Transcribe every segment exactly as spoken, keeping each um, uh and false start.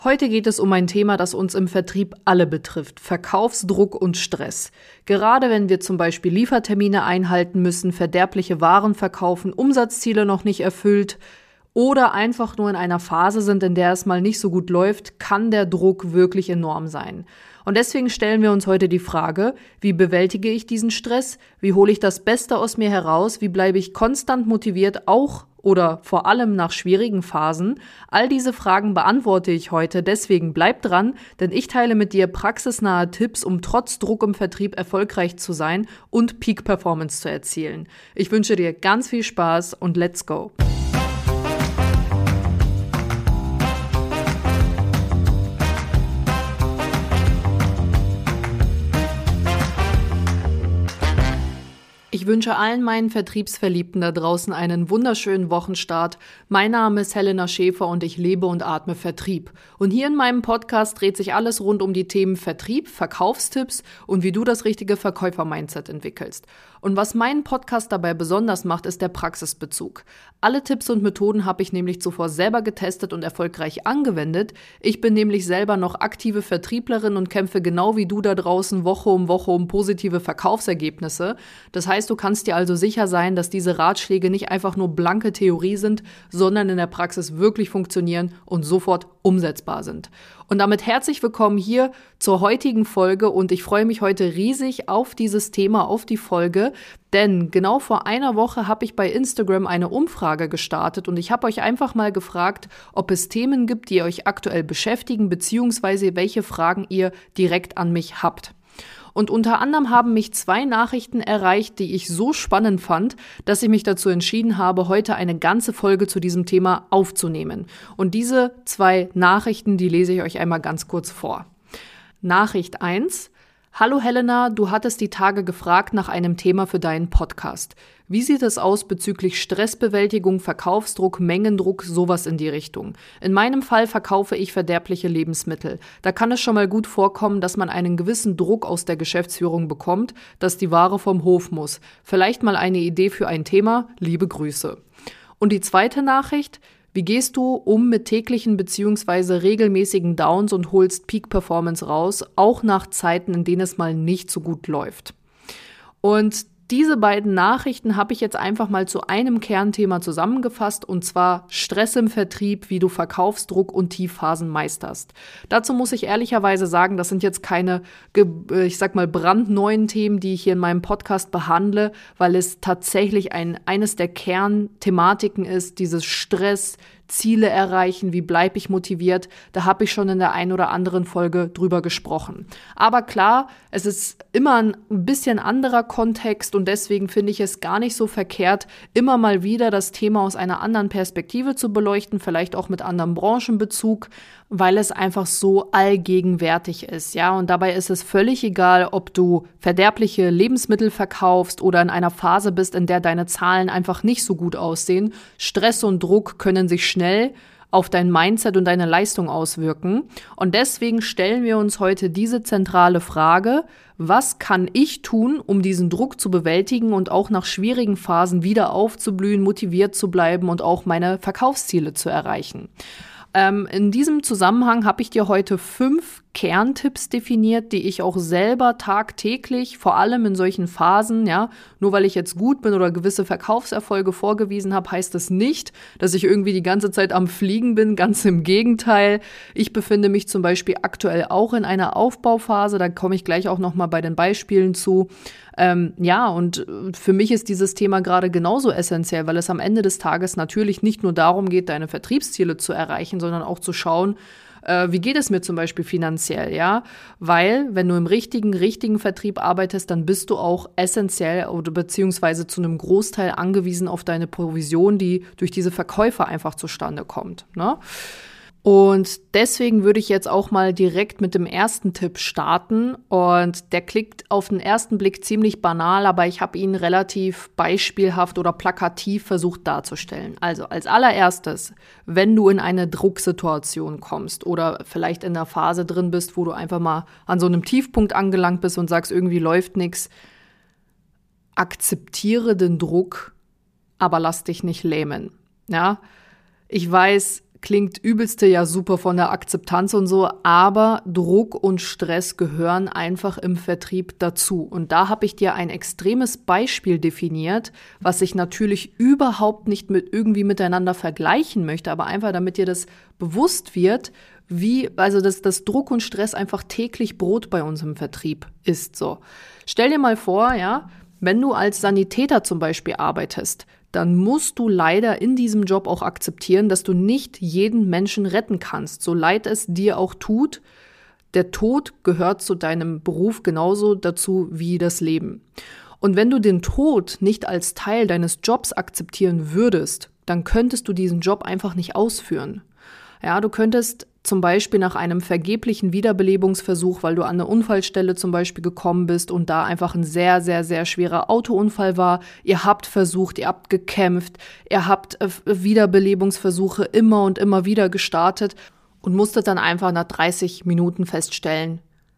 Heute geht es um ein Thema, das uns im Vertrieb alle betrifft: Verkaufsdruck und Stress. Gerade wenn wir zum Beispiel Liefertermine einhalten müssen, verderbliche Waren verkaufen, Umsatzziele noch nicht erfüllt oder einfach nur in einer Phase sind, in der es mal nicht so gut läuft, kann der Druck wirklich enorm sein. Und deswegen stellen wir uns heute die Frage: Wie bewältige ich diesen Stress? Wie hole ich das Beste aus mir heraus? Wie bleibe ich konstant motiviert, auch oder vor allem nach schwierigen Phasen? All diese Fragen beantworte ich heute, deswegen bleib dran, denn ich teile mit dir praxisnahe Tipps, um trotz Druck im Vertrieb erfolgreich zu sein und Peak-Performance zu erzielen. Ich wünsche dir ganz viel Spaß und let's go! Ich wünsche allen meinen Vertriebsverliebten da draußen einen wunderschönen Wochenstart. Mein Name ist Helena Schäfer und ich lebe und atme Vertrieb. Und hier in meinem Podcast dreht sich alles rund um die Themen Vertrieb, Verkaufstipps und wie du das richtige Verkäufer-Mindset entwickelst. Und was meinen Podcast dabei besonders macht, ist der Praxisbezug. Alle Tipps und Methoden habe ich nämlich zuvor selber getestet und erfolgreich angewendet. Ich bin nämlich selber noch aktive Vertrieblerin und kämpfe genau wie du da draußen Woche um Woche um positive Verkaufsergebnisse. Das heißt, du kannst dir also sicher sein, dass diese Ratschläge nicht einfach nur blanke Theorie sind, sondern in der Praxis wirklich funktionieren und sofort umsetzbar sind. Und damit herzlich willkommen hier zur heutigen Folge und ich freue mich heute riesig auf dieses Thema, auf die Folge, denn genau vor einer Woche habe ich bei Instagram eine Umfrage gestartet und ich habe euch einfach mal gefragt, ob es Themen gibt, die euch aktuell beschäftigen, beziehungsweise welche Fragen ihr direkt an mich habt. Und unter anderem haben mich zwei Nachrichten erreicht, die ich so spannend fand, dass ich mich dazu entschieden habe, heute eine ganze Folge zu diesem Thema aufzunehmen. Und diese zwei Nachrichten, die lese ich euch einmal ganz kurz vor. Nachricht eins: Hallo Helena, du hattest die Tage gefragt nach einem Thema für deinen Podcast. Wie sieht es aus bezüglich Stressbewältigung, Verkaufsdruck, Mengendruck, sowas in die Richtung? In meinem Fall verkaufe ich verderbliche Lebensmittel. Da kann es schon mal gut vorkommen, dass man einen gewissen Druck aus der Geschäftsführung bekommt, dass die Ware vom Hof muss. Vielleicht mal eine Idee für ein Thema? Liebe Grüße. Und die zweite Nachricht: Wie gehst du um mit täglichen bzw. regelmäßigen Downs und holst Peak-Performance raus, auch nach Zeiten, in denen es mal nicht so gut läuft? Und diese beiden Nachrichten habe ich jetzt einfach mal zu einem Kernthema zusammengefasst, und zwar Stress im Vertrieb, wie du Verkaufsdruck und Tiefphasen meisterst. Dazu muss ich ehrlicherweise sagen, das sind jetzt keine, ich sag mal, brandneuen Themen, die ich hier in meinem Podcast behandle, weil es tatsächlich ein, eines der Kernthematiken ist, dieses Stress, Ziele erreichen, wie bleibe ich motiviert, da habe ich schon in der einen oder anderen Folge drüber gesprochen. Aber klar, es ist immer ein bisschen anderer Kontext und deswegen finde ich es gar nicht so verkehrt, immer mal wieder das Thema aus einer anderen Perspektive zu beleuchten, vielleicht auch mit anderem Branchenbezug, weil es einfach so allgegenwärtig ist, ja, und dabei ist es völlig egal, ob du verderbliche Lebensmittel verkaufst oder in einer Phase bist, in der deine Zahlen einfach nicht so gut aussehen. Stress und Druck können sich schnell auf dein Mindset und deine Leistung auswirken. Und deswegen stellen wir uns heute diese zentrale Frage: Was kann ich tun, um diesen Druck zu bewältigen und auch nach schwierigen Phasen wieder aufzublühen, motiviert zu bleiben und auch meine Verkaufsziele zu erreichen? Ähm, in diesem Zusammenhang habe ich dir heute fünf Kerntipps definiert, die ich auch selber tagtäglich, vor allem in solchen Phasen, ja, nur weil ich jetzt gut bin oder gewisse Verkaufserfolge vorgewiesen habe, heißt das nicht, dass ich irgendwie die ganze Zeit am Fliegen bin, ganz im Gegenteil. Ich befinde mich zum Beispiel aktuell auch in einer Aufbauphase, da komme ich gleich auch nochmal bei den Beispielen zu. Ähm, ja, und für mich ist dieses Thema gerade genauso essentiell, weil es am Ende des Tages natürlich nicht nur darum geht, deine Vertriebsziele zu erreichen, sondern auch zu schauen, äh, wie geht es mir zum Beispiel finanziell, ja? Weil, wenn du im richtigen, richtigen Vertrieb arbeitest, dann bist du auch essentiell oder beziehungsweise zu einem Großteil angewiesen auf deine Provision, die durch diese Verkäufer einfach zustande kommt, ne? Und deswegen würde ich jetzt auch mal direkt mit dem ersten Tipp starten. Und der klingt auf den ersten Blick ziemlich banal, aber ich habe ihn relativ beispielhaft oder plakativ versucht darzustellen. Also als allererstes, wenn du in eine Drucksituation kommst oder vielleicht in einer Phase drin bist, wo du einfach mal an so einem Tiefpunkt angelangt bist und sagst, irgendwie läuft nichts, akzeptiere den Druck, aber lass dich nicht lähmen. Ja, ich weiß, klingt übelste ja super von der Akzeptanz und so, aber Druck und Stress gehören einfach im Vertrieb dazu. Und da habe ich dir ein extremes Beispiel definiert, was ich natürlich überhaupt nicht mit irgendwie miteinander vergleichen möchte, aber einfach damit dir das bewusst wird, wie, also dass, dass Druck und Stress einfach täglich Brot bei uns im Vertrieb ist. So. Stell dir mal vor, ja, wenn du als Sanitäter zum Beispiel arbeitest, dann musst du leider in diesem Job auch akzeptieren, dass du nicht jeden Menschen retten kannst, so leid es dir auch tut. Der Tod gehört zu deinem Beruf genauso dazu wie das Leben. Und wenn du den Tod nicht als Teil deines Jobs akzeptieren würdest, dann könntest du diesen Job einfach nicht ausführen. Ja, du könntest zum Beispiel nach einem vergeblichen Wiederbelebungsversuch, weil du an eine Unfallstelle zum Beispiel gekommen bist und da einfach ein sehr, sehr, sehr schwerer Autounfall war. Ihr habt versucht, ihr habt gekämpft, ihr habt Wiederbelebungsversuche immer und immer wieder gestartet und musstet dann einfach nach dreißig Minuten feststellen,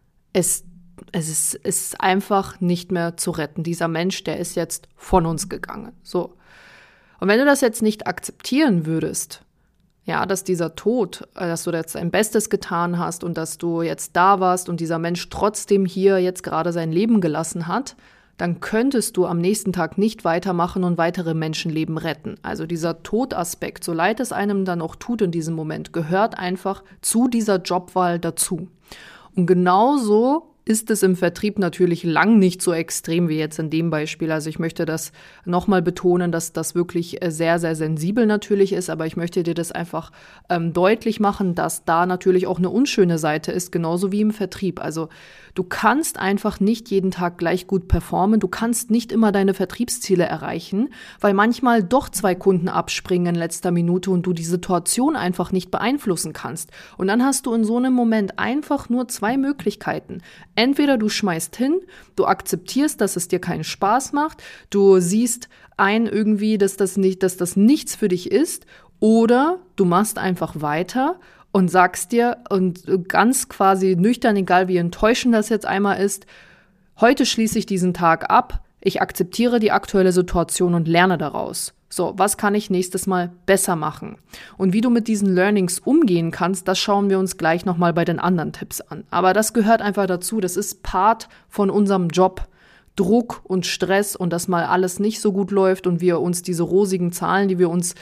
es, es ist, es ist einfach nicht mehr zu retten. Dieser Mensch, der ist jetzt von uns gegangen. So. Und wenn du das jetzt nicht akzeptieren würdest, ja, dass dieser Tod, dass du jetzt dein Bestes getan hast und dass du jetzt da warst und dieser Mensch trotzdem hier jetzt gerade sein Leben gelassen hat, dann könntest du am nächsten Tag nicht weitermachen und weitere Menschenleben retten. Also dieser Todaspekt, so leid es einem dann auch tut in diesem Moment, gehört einfach zu dieser Jobwahl dazu. Und genauso ist es im Vertrieb natürlich lang nicht so extrem wie jetzt in dem Beispiel. Also ich möchte das nochmal betonen, dass das wirklich sehr, sehr sensibel natürlich ist, aber ich möchte dir das einfach ähm, deutlich machen, dass da natürlich auch eine unschöne Seite ist, genauso wie im Vertrieb. Also du kannst einfach nicht jeden Tag gleich gut performen, du kannst nicht immer deine Vertriebsziele erreichen, weil manchmal doch zwei Kunden abspringen in letzter Minute und du die Situation einfach nicht beeinflussen kannst. Und dann hast du in so einem Moment einfach nur zwei Möglichkeiten. Entweder du schmeißt hin, du akzeptierst, dass es dir keinen Spaß macht, du siehst ein irgendwie, dass das nicht, dass das nichts für dich ist, oder du machst einfach weiter und sagst dir und ganz quasi nüchtern, egal wie enttäuschend das jetzt einmal ist, heute schließe ich diesen Tag ab, ich akzeptiere die aktuelle Situation und lerne daraus. So, was kann ich nächstes Mal besser machen? Und wie du mit diesen Learnings umgehen kannst, das schauen wir uns gleich nochmal bei den anderen Tipps an. Aber das gehört einfach dazu, das ist Part von unserem Job. Druck und Stress und dass mal alles nicht so gut läuft und wir uns diese rosigen Zahlen, die wir uns,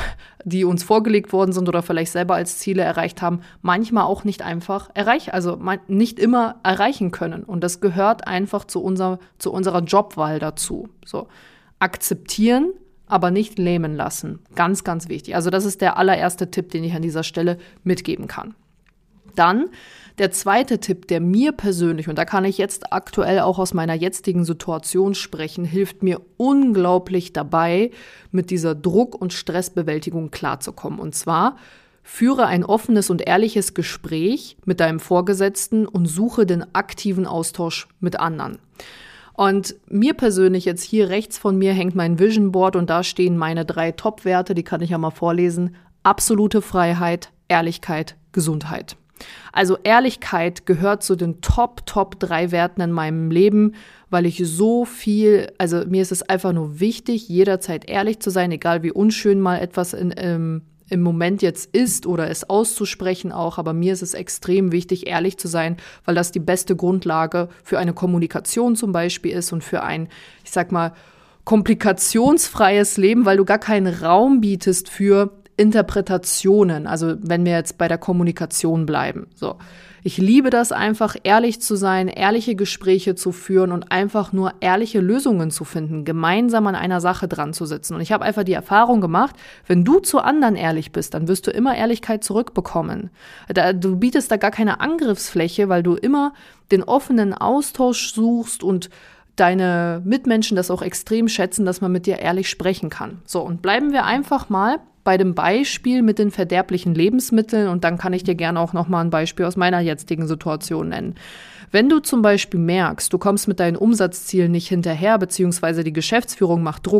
die uns vorgelegt worden sind oder vielleicht selber als Ziele erreicht haben, manchmal auch nicht einfach erreichen, also nicht immer erreichen können. Und das gehört einfach zu unserer, zu unserer Jobwahl dazu. So, akzeptieren, aber nicht lähmen lassen. Ganz, ganz wichtig. Also das ist der allererste Tipp, den ich an dieser Stelle mitgeben kann. Dann der zweite Tipp, der mir persönlich, und da kann ich jetzt aktuell auch aus meiner jetzigen Situation sprechen, hilft mir unglaublich dabei, mit dieser Druck- und Stressbewältigung klarzukommen. Und zwar, führe ein offenes und ehrliches Gespräch mit deinem Vorgesetzten und suche den aktiven Austausch mit anderen. Und mir persönlich, jetzt hier rechts von mir hängt mein Vision Board und da stehen meine drei Top-Werte, die kann ich ja mal vorlesen. Absolute Freiheit, Ehrlichkeit, Gesundheit. Also Ehrlichkeit gehört zu den Top, Top drei Werten in meinem Leben, weil ich so viel, also mir ist es einfach nur wichtig, jederzeit ehrlich zu sein, egal wie unschön mal etwas in, ähm, im Moment jetzt ist oder es auszusprechen auch, aber mir ist es extrem wichtig, ehrlich zu sein, weil das die beste Grundlage für eine Kommunikation zum Beispiel ist und für ein, ich sag mal, komplikationsfreies Leben, weil du gar keinen Raum bietest für Interpretationen, also wenn wir jetzt bei der Kommunikation bleiben. So, ich liebe das einfach, ehrlich zu sein, ehrliche Gespräche zu führen und einfach nur ehrliche Lösungen zu finden, gemeinsam an einer Sache dran zu sitzen. Und ich habe einfach die Erfahrung gemacht, wenn du zu anderen ehrlich bist, dann wirst du immer Ehrlichkeit zurückbekommen. Da, du bietest da gar keine Angriffsfläche, weil du immer den offenen Austausch suchst und deine Mitmenschen das auch extrem schätzen, dass man mit dir ehrlich sprechen kann. So, und bleiben wir einfach mal bei dem Beispiel mit den verderblichen Lebensmitteln und dann kann ich dir gerne auch nochmal ein Beispiel aus meiner jetzigen Situation nennen. Wenn du zum Beispiel merkst, du kommst mit deinen Umsatzzielen nicht hinterher, beziehungsweise die Geschäftsführung macht Druck,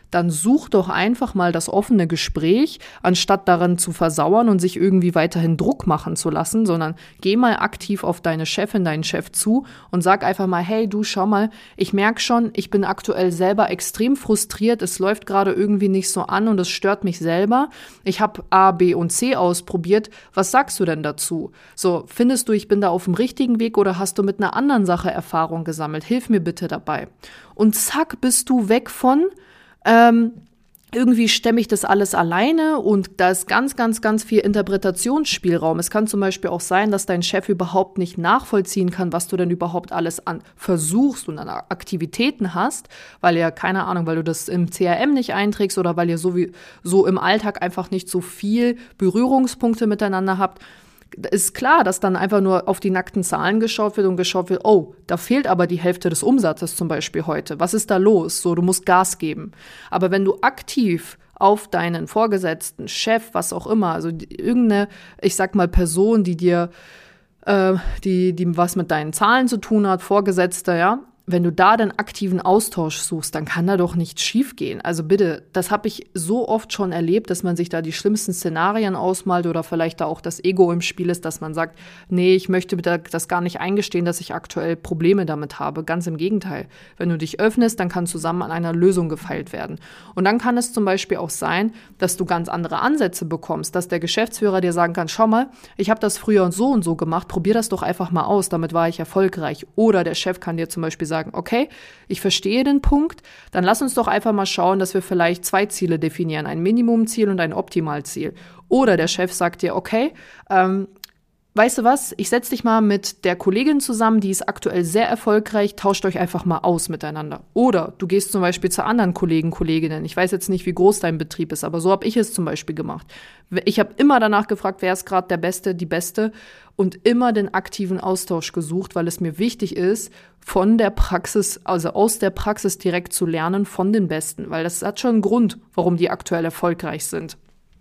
dann such doch einfach mal das offene Gespräch, anstatt daran zu versauern und sich irgendwie weiterhin Druck machen zu lassen, sondern geh mal aktiv auf deine Chefin, deinen Chef zu und sag einfach mal, hey, du, schau mal, ich merke schon, ich bin aktuell selber extrem frustriert, es läuft gerade irgendwie nicht so an und es stört mich selber. Ich habe A, B und C ausprobiert. Was sagst du denn dazu? So, findest du, ich bin da auf dem richtigen Weg oder hast du mit einer anderen Sache Erfahrung gesammelt? Hilf mir bitte dabei. Und zack, bist du weg von ähm, irgendwie stemme ich das alles alleine und da ist ganz, ganz, ganz viel Interpretationsspielraum. Es kann zum Beispiel auch sein, dass dein Chef überhaupt nicht nachvollziehen kann, was du denn überhaupt alles an versuchst und an Aktivitäten hast, weil er, keine Ahnung, weil du das im C R M nicht einträgst oder weil ihr so, wie, so im Alltag einfach nicht so viel Berührungspunkte miteinander habt. Ist klar, dass dann einfach nur auf die nackten Zahlen geschaut wird und geschaut wird, oh, da fehlt aber die Hälfte des Umsatzes zum Beispiel heute. Was ist da los? So, du musst Gas geben. Aber wenn du aktiv auf deinen Vorgesetzten, Chef, was auch immer, also irgendeine, ich sag mal, Person, die dir, äh, die, die was mit deinen Zahlen zu tun hat, Vorgesetzter, ja, wenn du da den aktiven Austausch suchst, dann kann da doch nichts schiefgehen. Also bitte, das habe ich so oft schon erlebt, dass man sich da die schlimmsten Szenarien ausmalt oder vielleicht da auch das Ego im Spiel ist, dass man sagt, nee, ich möchte das gar nicht eingestehen, dass ich aktuell Probleme damit habe. Ganz im Gegenteil. Wenn du dich öffnest, dann kann zusammen an einer Lösung gefeilt werden. Und dann kann es zum Beispiel auch sein, dass du ganz andere Ansätze bekommst, dass der Geschäftsführer dir sagen kann, schau mal, ich habe das früher und so und so gemacht, probier das doch einfach mal aus, damit war ich erfolgreich. Oder der Chef kann dir zum Beispiel sagen, sagen, okay, ich verstehe den Punkt, dann lass uns doch einfach mal schauen, dass wir vielleicht zwei Ziele definieren, ein Minimumziel und ein Optimalziel. Oder der Chef sagt dir, okay, ähm, weißt du was, ich setze dich mal mit der Kollegin zusammen, die ist aktuell sehr erfolgreich, tauscht euch einfach mal aus miteinander. Oder du gehst zum Beispiel zu anderen Kollegen, Kolleginnen. Ich weiß jetzt nicht, wie groß dein Betrieb ist, aber so habe ich es zum Beispiel gemacht. Ich habe immer danach gefragt, wer ist gerade der Beste, die Beste und immer den aktiven Austausch gesucht, weil es mir wichtig ist, von der Praxis, also aus der Praxis direkt zu lernen von den Besten, weil das hat schon einen Grund, warum die aktuell erfolgreich sind.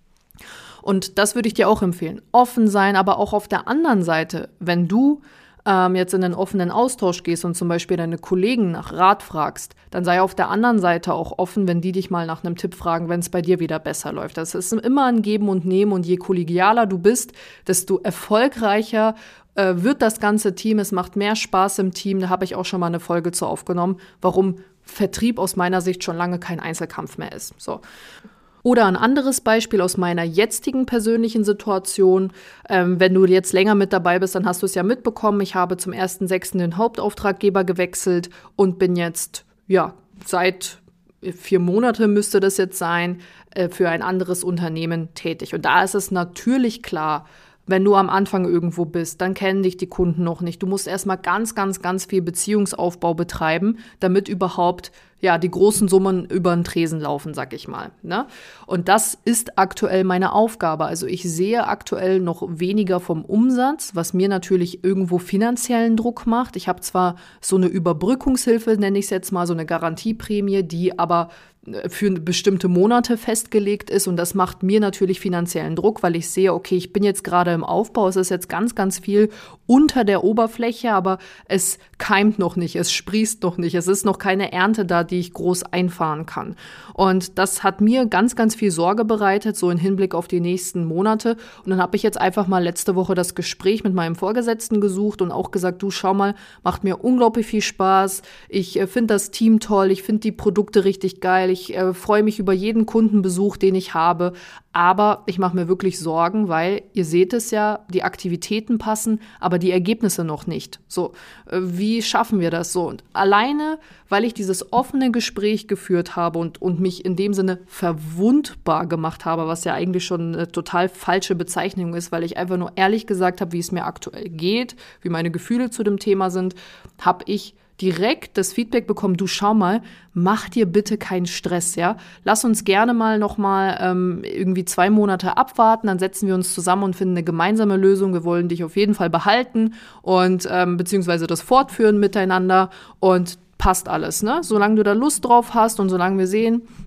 Und das würde ich dir auch empfehlen. Offen sein, aber auch auf der anderen Seite, wenn du ähm, jetzt in den offenen Austausch gehst und zum Beispiel deine Kollegen nach Rat fragst, dann sei auf der anderen Seite auch offen, wenn die dich mal nach einem Tipp fragen, wenn es bei dir wieder besser läuft. Das ist immer ein Geben und Nehmen und je kollegialer du bist, desto erfolgreicher äh, wird das ganze Team. Es macht mehr Spaß im Team. Da habe ich auch schon mal eine Folge zu aufgenommen, warum Vertrieb aus meiner Sicht schon lange kein Einzelkampf mehr ist. So. Oder ein anderes Beispiel aus meiner jetzigen persönlichen Situation. Ähm, wenn du jetzt länger mit dabei bist, dann hast du es ja mitbekommen. Ich habe zum ersten sechsten den Hauptauftraggeber gewechselt und bin jetzt, ja, seit vier Monate müsste das jetzt sein, äh, für ein anderes Unternehmen tätig. Und da ist es natürlich klar, wenn du am Anfang irgendwo bist, dann kennen dich die Kunden noch nicht. Du musst erstmal ganz, ganz, ganz viel Beziehungsaufbau betreiben, damit überhaupt ja die großen Summen über den Tresen laufen, sag ich mal. Ne? Und das ist aktuell meine Aufgabe. Also ich sehe aktuell noch weniger vom Umsatz, was mir natürlich irgendwo finanziellen Druck macht. Ich habe zwar so eine Überbrückungshilfe, nenne ich es jetzt mal, so eine Garantieprämie, die aber für bestimmte Monate festgelegt ist und das macht mir natürlich finanziellen Druck, weil ich sehe, okay, ich bin jetzt gerade im Aufbau, es ist jetzt ganz, ganz viel unter der Oberfläche, aber es keimt noch nicht, es sprießt noch nicht, es ist noch keine Ernte da, die ich groß einfahren kann. Und das hat mir ganz, ganz viel Sorge bereitet, so im Hinblick auf die nächsten Monate. Und dann habe ich jetzt einfach mal letzte Woche das Gespräch mit meinem Vorgesetzten gesucht und auch gesagt, du, schau mal, macht mir unglaublich viel Spaß, ich äh, finde das Team toll, ich finde die Produkte richtig geil, ich äh, freue mich über jeden Kundenbesuch, den ich habe, aber ich mache mir wirklich Sorgen, weil ihr seht es ja, die Aktivitäten passen, aber die Ergebnisse noch nicht. So, äh, wie schaffen wir das so? Und alleine, weil ich dieses offene Gespräch geführt habe und, und mich in dem Sinne verwundbar gemacht habe, was ja eigentlich schon eine total falsche Bezeichnung ist, weil ich einfach nur ehrlich gesagt habe, wie es mir aktuell geht, wie meine Gefühle zu dem Thema sind, habe ich direkt das Feedback bekommen, du schau mal, mach dir bitte keinen Stress, ja. Lass uns gerne mal noch mal ähm, irgendwie zwei Monate abwarten, dann setzen wir uns zusammen und finden eine gemeinsame Lösung. Wir wollen dich auf jeden Fall behalten und ähm, beziehungsweise das fortführen miteinander und passt alles, ne? Solange du da Lust drauf hast und solange wir sehen,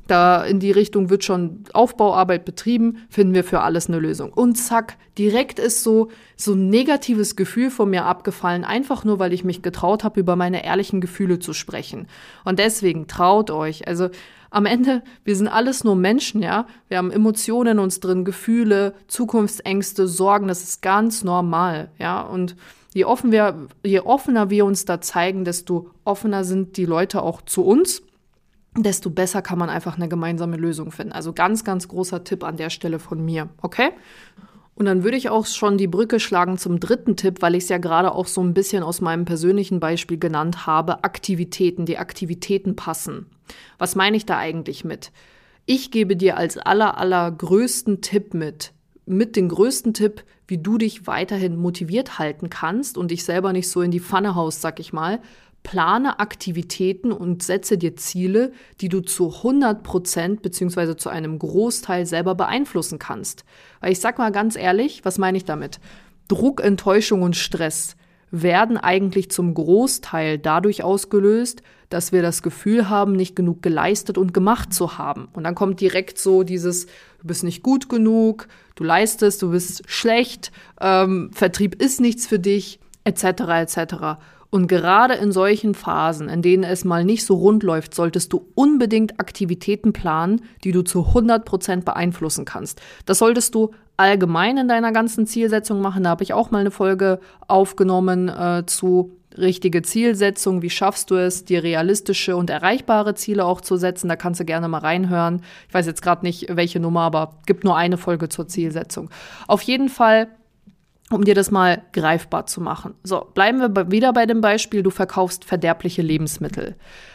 Da in die Richtung wird schon Aufbauarbeit betrieben, finden wir für alles eine Lösung. Und zack, direkt ist so, so ein negatives Gefühl von mir abgefallen, einfach nur, weil ich mich getraut habe, über meine ehrlichen Gefühle zu sprechen. Und deswegen traut euch. Also am Ende, wir sind alles nur Menschen, ja. Wir haben Emotionen in uns drin, Gefühle, Zukunftsängste, Sorgen, das ist ganz normal, ja. Und je offen wir, je offener wir uns da zeigen, desto offener sind die Leute auch zu uns, desto besser kann man einfach eine gemeinsame Lösung finden. Also ganz, ganz großer Tipp an der Stelle von mir, okay? Und dann würde ich auch schon die Brücke schlagen zum dritten Tipp, weil ich es ja gerade auch so ein bisschen aus meinem persönlichen Beispiel genannt habe, Aktivitäten, die Aktivitäten passen. Was meine ich da eigentlich mit? Ich gebe dir als aller, aller größten Tipp mit, mit den größten Tipp, wie du dich weiterhin motiviert halten kannst und dich selber nicht so in die Pfanne haust, sag ich mal. Plane Aktivitäten und setze dir Ziele, die du zu hundert Prozent beziehungsweise zu einem Großteil selber beeinflussen kannst. Weil ich sag mal ganz ehrlich, was meine ich damit? Druck, Enttäuschung und Stress werden eigentlich zum Großteil dadurch ausgelöst, dass wir das Gefühl haben, nicht genug geleistet und gemacht zu haben. Und dann kommt direkt so dieses, du bist nicht gut genug, du leistest, du bist schlecht, ähm, Vertrieb ist nichts für dich, et cetera et cetera. Und gerade in solchen Phasen, in denen es mal nicht so rund läuft, solltest du unbedingt Aktivitäten planen, die du zu hundert Prozent beeinflussen kannst. Das solltest du allgemein in deiner ganzen Zielsetzung machen. Da habe ich auch mal eine Folge aufgenommen äh, zu richtige Zielsetzung. Wie schaffst du es, dir realistische und erreichbare Ziele auch zu setzen? Da kannst du gerne mal reinhören. Ich weiß jetzt gerade nicht, welche Nummer, aber gibt nur eine Folge zur Zielsetzung. Auf jeden Fall, um dir das mal greifbar zu machen. So, bleiben wir wieder bei dem Beispiel, du verkaufst verderbliche Lebensmittel.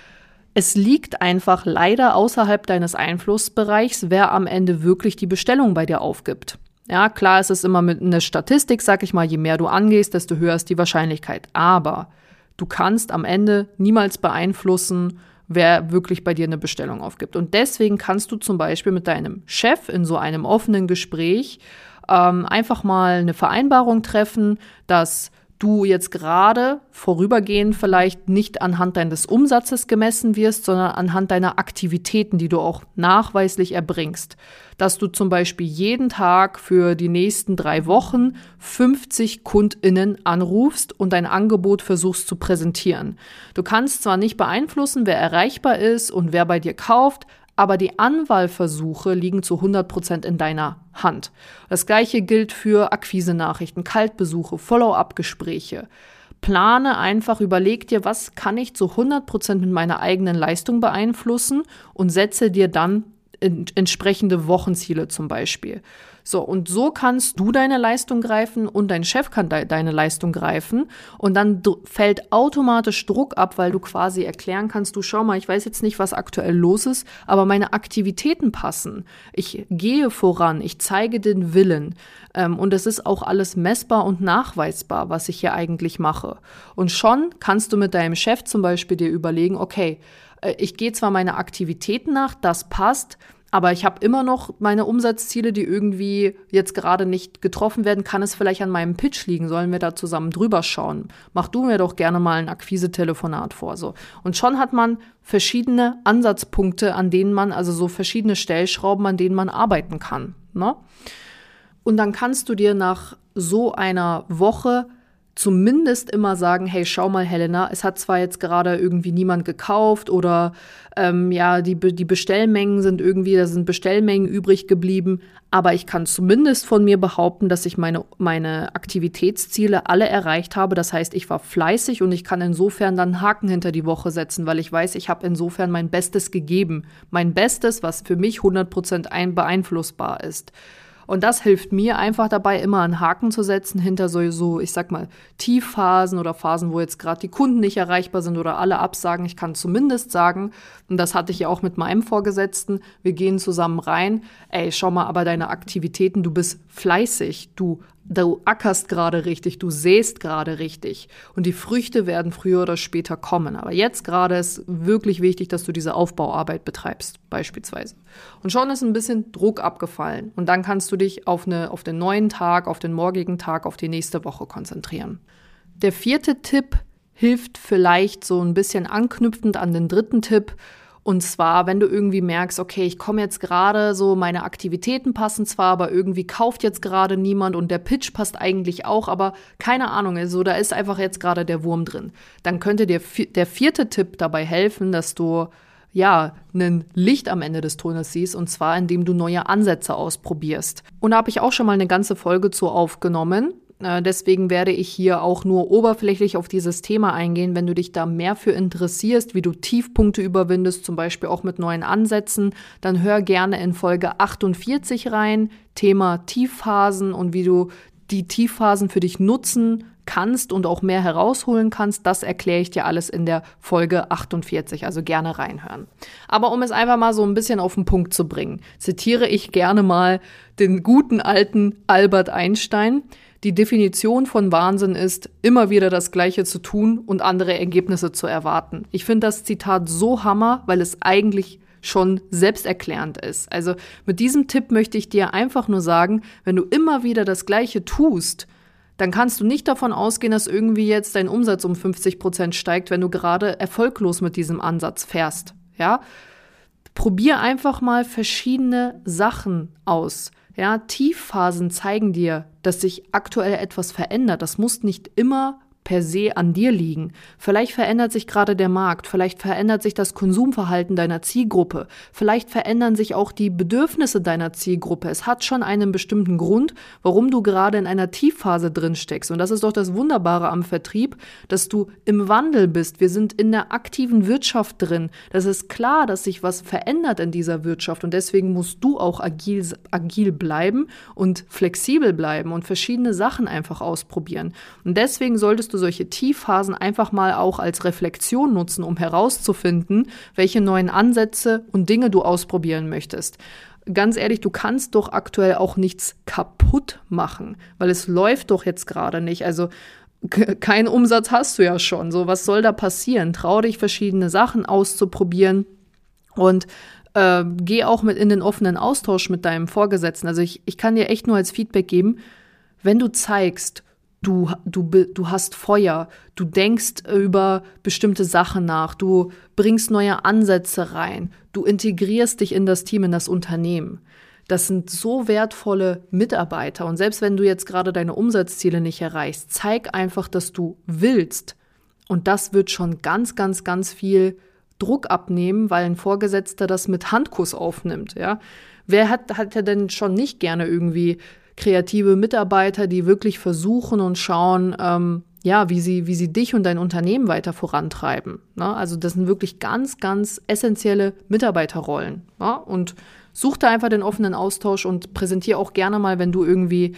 Es liegt einfach leider außerhalb deines Einflussbereichs, wer am Ende wirklich die Bestellung bei dir aufgibt. Ja, klar, es ist immer mit einer Statistik, sag ich mal, je mehr du angehst, desto höher ist die Wahrscheinlichkeit. Aber du kannst am Ende niemals beeinflussen, wer wirklich bei dir eine Bestellung aufgibt. Und deswegen kannst du zum Beispiel mit deinem Chef in so einem offenen Gespräch ähm, einfach mal eine Vereinbarung treffen, dass du jetzt gerade vorübergehend vielleicht nicht anhand deines Umsatzes gemessen wirst, sondern anhand deiner Aktivitäten, die du auch nachweislich erbringst. Dass du zum Beispiel jeden Tag für die nächsten drei Wochen fünfzig KundInnen anrufst und dein Angebot versuchst zu präsentieren. Du kannst zwar nicht beeinflussen, wer erreichbar ist und wer bei dir kauft, aber die Anwahlversuche liegen zu hundert Prozent in deiner Hand. Das Gleiche gilt für Akquise-Nachrichten, Kaltbesuche, Follow-up-Gespräche. Plane einfach, überleg dir, was kann ich zu hundert Prozent mit meiner eigenen Leistung beeinflussen und setze dir dann entsprechende Wochenziele zum Beispiel. So, und so kannst du deine Leistung greifen und dein Chef kann de- deine Leistung greifen und dann d- fällt automatisch Druck ab, weil du quasi erklären kannst, du schau mal, ich weiß jetzt nicht, was aktuell los ist, aber meine Aktivitäten passen. Ich gehe voran, ich zeige den Willen ähm, und es ist auch alles messbar und nachweisbar, was ich hier eigentlich mache. Und schon kannst du mit deinem Chef zum Beispiel dir überlegen, okay, äh, ich gehe zwar meine Aktivitäten nach, das passt, aber ich habe immer noch meine Umsatzziele, die irgendwie jetzt gerade nicht getroffen werden. Kann es vielleicht an meinem Pitch liegen? Sollen wir da zusammen drüber schauen? Mach du mir doch gerne mal ein Akquise-Telefonat vor. So. Und schon hat man verschiedene Ansatzpunkte, an denen man, also so verschiedene Stellschrauben, an denen man arbeiten kann. Ne? Und dann kannst du dir nach so einer Woche zumindest immer sagen, hey, schau mal, Helena, es hat zwar jetzt gerade irgendwie niemand gekauft oder ähm, ja, die, die Bestellmengen sind irgendwie, da sind Bestellmengen übrig geblieben, aber ich kann zumindest von mir behaupten, dass ich meine, meine Aktivitätsziele alle erreicht habe. Das heißt, ich war fleißig und ich kann insofern dann einen Haken hinter die Woche setzen, weil ich weiß, ich habe insofern mein Bestes gegeben. Mein Bestes, was für mich hundert Prozent ein beeinflussbar ist. Und das hilft mir einfach dabei, immer einen Haken zu setzen hinter so, so ich sag mal, Tiefphasen oder Phasen, wo jetzt gerade die Kunden nicht erreichbar sind oder alle absagen. Ich kann zumindest sagen, und das hatte ich ja auch mit meinem Vorgesetzten, wir gehen zusammen rein, ey, schau mal, aber deine Aktivitäten, du bist fleißig, du Du ackerst gerade richtig, du säst gerade richtig und die Früchte werden früher oder später kommen. Aber jetzt gerade ist wirklich wichtig, dass du diese Aufbauarbeit betreibst, beispielsweise. Und schon ist ein bisschen Druck abgefallen und dann kannst du dich auf, eine, auf den neuen Tag, auf den morgigen Tag, auf die nächste Woche konzentrieren. Der vierte Tipp hilft vielleicht so ein bisschen anknüpfend an den dritten Tipp. Und zwar, wenn du irgendwie merkst, okay, ich komme jetzt gerade so, meine Aktivitäten passen zwar, aber irgendwie kauft jetzt gerade niemand und der Pitch passt eigentlich auch, aber keine Ahnung, also da ist einfach jetzt gerade der Wurm drin. Dann könnte dir der vierte Tipp dabei helfen, dass du ja, ein Licht am Ende des Tunnels siehst, und zwar, indem du neue Ansätze ausprobierst. Und da habe ich auch schon mal eine ganze Folge zu aufgenommen. Deswegen werde ich hier auch nur oberflächlich auf dieses Thema eingehen. Wenn du dich da mehr für interessierst, wie du Tiefpunkte überwindest, zum Beispiel auch mit neuen Ansätzen, dann hör gerne in Folge achtundvierzig rein, Thema Tiefphasen und wie du die Tiefphasen für dich nutzen kannst und auch mehr herausholen kannst. Das erkläre ich dir alles in der Folge achtundvierzig, also gerne reinhören. Aber um es einfach mal so ein bisschen auf den Punkt zu bringen, zitiere ich gerne mal den guten alten Albert Einstein. Die Definition von Wahnsinn ist, immer wieder das Gleiche zu tun und andere Ergebnisse zu erwarten. Ich finde das Zitat so hammer, weil es eigentlich schon selbsterklärend ist. Also mit diesem Tipp möchte ich dir einfach nur sagen, wenn du immer wieder das Gleiche tust, dann kannst du nicht davon ausgehen, dass irgendwie jetzt dein Umsatz um fünfzig Prozent steigt, wenn du gerade erfolglos mit diesem Ansatz fährst. Ja? Probier einfach mal verschiedene Sachen aus. Ja, Tiefphasen zeigen dir, dass sich aktuell etwas verändert. Das muss nicht immer per se an dir liegen. Vielleicht verändert sich gerade der Markt, vielleicht verändert sich das Konsumverhalten deiner Zielgruppe, vielleicht verändern sich auch die Bedürfnisse deiner Zielgruppe. Es hat schon einen bestimmten Grund, warum du gerade in einer Tiefphase drin steckst. Und das ist doch das Wunderbare am Vertrieb, dass du im Wandel bist. Wir sind in der aktiven Wirtschaft drin. Das ist klar, dass sich was verändert in dieser Wirtschaft und deswegen musst du auch agil, agil bleiben und flexibel bleiben und verschiedene Sachen einfach ausprobieren. Und deswegen solltest du du solche Tiefphasen einfach mal auch als Reflexion nutzen, um herauszufinden, welche neuen Ansätze und Dinge du ausprobieren möchtest. Ganz ehrlich, du kannst doch aktuell auch nichts kaputt machen, weil es läuft doch jetzt gerade nicht. Also k- keinen Umsatz hast du ja schon. So, was soll da passieren? Trau dich, verschiedene Sachen auszuprobieren und äh, geh auch mit in den offenen Austausch mit deinem Vorgesetzten. Also ich, ich kann dir echt nur als Feedback geben, wenn du zeigst, Du, du, du hast Feuer, du denkst über bestimmte Sachen nach, du bringst neue Ansätze rein, du integrierst dich in das Team, in das Unternehmen. Das sind so wertvolle Mitarbeiter und selbst wenn du jetzt gerade deine Umsatzziele nicht erreichst, zeig einfach, dass du willst und das wird schon ganz, ganz, ganz viel Druck abnehmen, weil ein Vorgesetzter das mit Handkuss aufnimmt. Ja? Wer hat, hat ja denn schon nicht gerne irgendwie kreative Mitarbeiter, die wirklich versuchen und schauen, ähm, ja, wie sie, wie sie dich und dein Unternehmen weiter vorantreiben. Ne? Also das sind wirklich ganz, ganz essentielle Mitarbeiterrollen. Ne? Und such da einfach den offenen Austausch und präsentiere auch gerne mal, wenn du irgendwie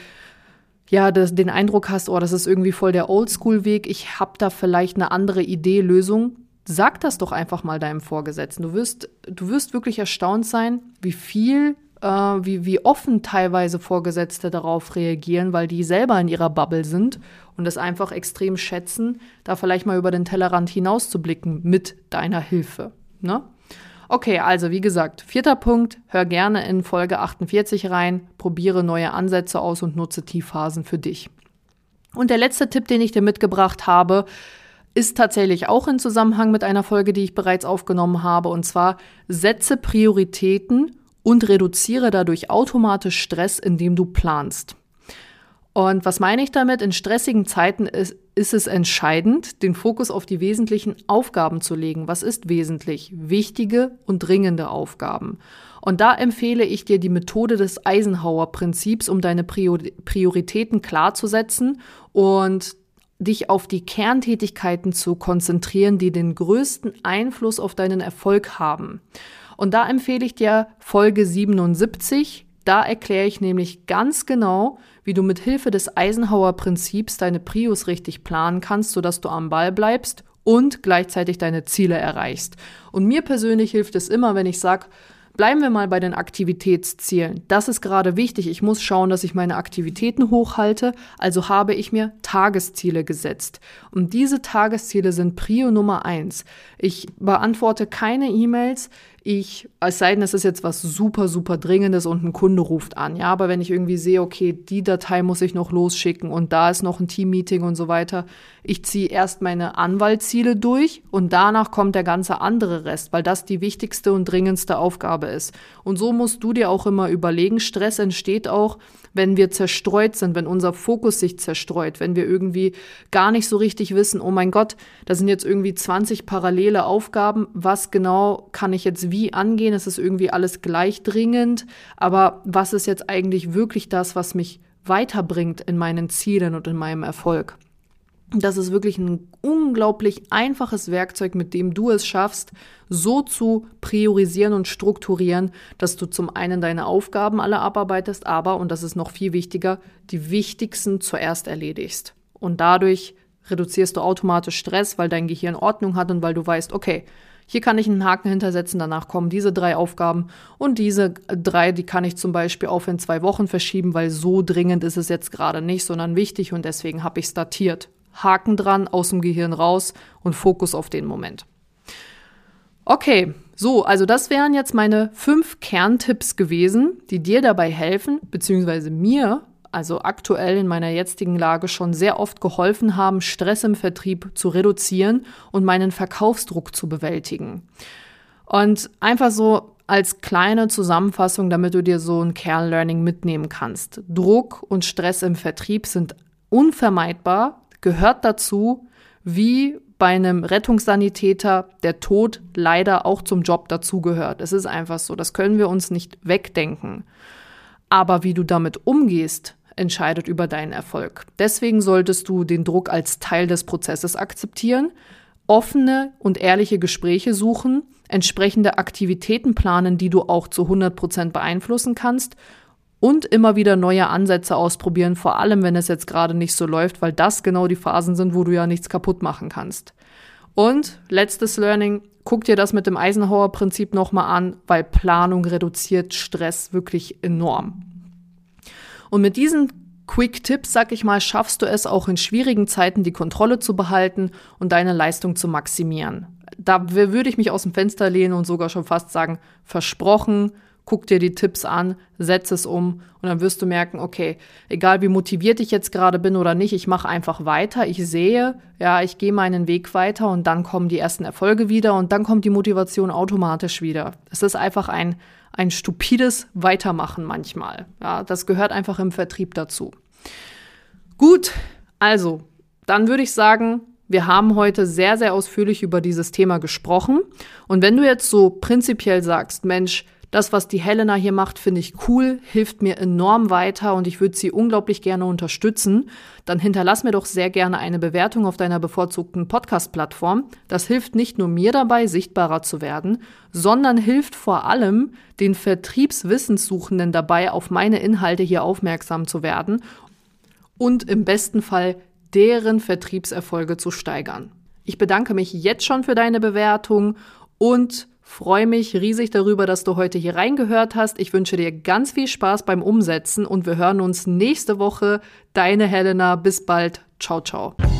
ja, das, den Eindruck hast, oh, das ist irgendwie voll der Oldschool-Weg, ich habe da vielleicht eine andere Idee, Lösung. Sag das doch einfach mal deinem Vorgesetzten. Du wirst, du wirst wirklich erstaunt sein, wie viel Wie, wie offen teilweise Vorgesetzte darauf reagieren, weil die selber in ihrer Bubble sind und es einfach extrem schätzen, da vielleicht mal über den Tellerrand hinauszublicken mit deiner Hilfe. Ne? Okay, also wie gesagt, vierter Punkt, hör gerne in Folge achtundvierzig rein, probiere neue Ansätze aus und nutze Tiefphasen für dich. Und der letzte Tipp, den ich dir mitgebracht habe, ist tatsächlich auch in Zusammenhang mit einer Folge, die ich bereits aufgenommen habe, und zwar setze Prioritäten und reduziere dadurch automatisch Stress, indem du planst. Und was meine ich damit? In stressigen Zeiten ist, ist es entscheidend, den Fokus auf die wesentlichen Aufgaben zu legen. Was ist wesentlich? Wichtige und dringende Aufgaben. Und da empfehle ich dir die Methode des Eisenhower-Prinzips, um deine Prioritäten klarzusetzen und dich auf die Kerntätigkeiten zu konzentrieren, die den größten Einfluss auf deinen Erfolg haben. Und da empfehle ich dir Folge siebenundsiebzig. Da erkläre ich nämlich ganz genau, wie du mit Hilfe des Eisenhower-Prinzips deine Prios richtig planen kannst, sodass du am Ball bleibst und gleichzeitig deine Ziele erreichst. Und mir persönlich hilft es immer, wenn ich sage, bleiben wir mal bei den Aktivitätszielen. Das ist gerade wichtig. Ich muss schauen, dass ich meine Aktivitäten hochhalte. Also habe ich mir Tagesziele gesetzt. Und diese Tagesziele sind Prio Nummer eins. Ich beantworte keine E-Mails. ich, es sei denn, es ist jetzt was super, super Dringendes und ein Kunde ruft an, ja, aber wenn ich irgendwie sehe, okay, die Datei muss ich noch losschicken und da ist noch ein Teammeeting und so weiter, ich ziehe erst meine Anwaltsziele durch und danach kommt der ganze andere Rest, weil das die wichtigste und dringendste Aufgabe ist. Und so musst du dir auch immer überlegen, Stress entsteht auch, wenn wir zerstreut sind, wenn unser Fokus sich zerstreut, wenn wir irgendwie gar nicht so richtig wissen, oh mein Gott, da sind jetzt irgendwie zwanzig parallele Aufgaben, was genau kann ich jetzt wie angehen? Es ist irgendwie alles gleich dringend, aber was ist jetzt eigentlich wirklich das, was mich weiterbringt in meinen Zielen und in meinem Erfolg? Das ist wirklich ein unglaublich einfaches Werkzeug, mit dem du es schaffst, so zu priorisieren und strukturieren, dass du zum einen deine Aufgaben alle abarbeitest, aber, und das ist noch viel wichtiger, die wichtigsten zuerst erledigst. Und dadurch reduzierst du automatisch Stress, weil dein Gehirn Ordnung hat und weil du weißt, okay, hier kann ich einen Haken hintersetzen, danach kommen diese drei Aufgaben und diese drei, die kann ich zum Beispiel auf in zwei Wochen verschieben, weil so dringend ist es jetzt gerade nicht, sondern wichtig und deswegen habe ich es datiert. Haken dran, aus dem Gehirn raus und Fokus auf den Moment. Okay, so, also das wären jetzt meine fünf Kerntipps gewesen, die dir dabei helfen, beziehungsweise mir, also aktuell in meiner jetzigen Lage schon sehr oft geholfen haben, Stress im Vertrieb zu reduzieren und meinen Verkaufsdruck zu bewältigen. Und einfach so als kleine Zusammenfassung, damit du dir so ein Kernlearning mitnehmen kannst. Druck und Stress im Vertrieb sind unvermeidbar, gehört dazu, wie bei einem Rettungssanitäter der Tod leider auch zum Job dazugehört. Es ist einfach so, das können wir uns nicht wegdenken. Aber wie du damit umgehst, entscheidet über deinen Erfolg. Deswegen solltest du den Druck als Teil des Prozesses akzeptieren, offene und ehrliche Gespräche suchen, entsprechende Aktivitäten planen, die du auch zu hundert Prozent beeinflussen kannst und immer wieder neue Ansätze ausprobieren, vor allem wenn es jetzt gerade nicht so läuft, weil das genau die Phasen sind, wo du ja nichts kaputt machen kannst. Und letztes Learning, guck dir das mit dem Eisenhower-Prinzip nochmal an, weil Planung reduziert Stress wirklich enorm. Und mit diesen Quick-Tipps, sag ich mal, schaffst du es auch in schwierigen Zeiten, die Kontrolle zu behalten und deine Leistung zu maximieren. Da würde ich mich aus dem Fenster lehnen und sogar schon fast sagen, versprochen, guck dir die Tipps an, setz es um und dann wirst du merken, okay, egal wie motiviert ich jetzt gerade bin oder nicht, ich mache einfach weiter, ich sehe, ja, ich gehe meinen Weg weiter und dann kommen die ersten Erfolge wieder und dann kommt die Motivation automatisch wieder. Es ist einfach ein, ein stupides Weitermachen manchmal. Ja, das gehört einfach im Vertrieb dazu. Gut, also, dann würde ich sagen, wir haben heute sehr, sehr ausführlich über dieses Thema gesprochen und wenn du jetzt so prinzipiell sagst, Mensch, das, was die Helena hier macht, finde ich cool, hilft mir enorm weiter und ich würde sie unglaublich gerne unterstützen, dann hinterlass mir doch sehr gerne eine Bewertung auf deiner bevorzugten Podcast-Plattform. Das hilft nicht nur mir dabei, sichtbarer zu werden, sondern hilft vor allem den Vertriebswissenssuchenden dabei, auf meine Inhalte hier aufmerksam zu werden und im besten Fall deren Vertriebserfolge zu steigern. Ich bedanke mich jetzt schon für deine Bewertung und freue mich riesig darüber, dass du heute hier reingehört hast. Ich wünsche dir ganz viel Spaß beim Umsetzen und wir hören uns nächste Woche. Deine Helena. Bis bald. Ciao, ciao.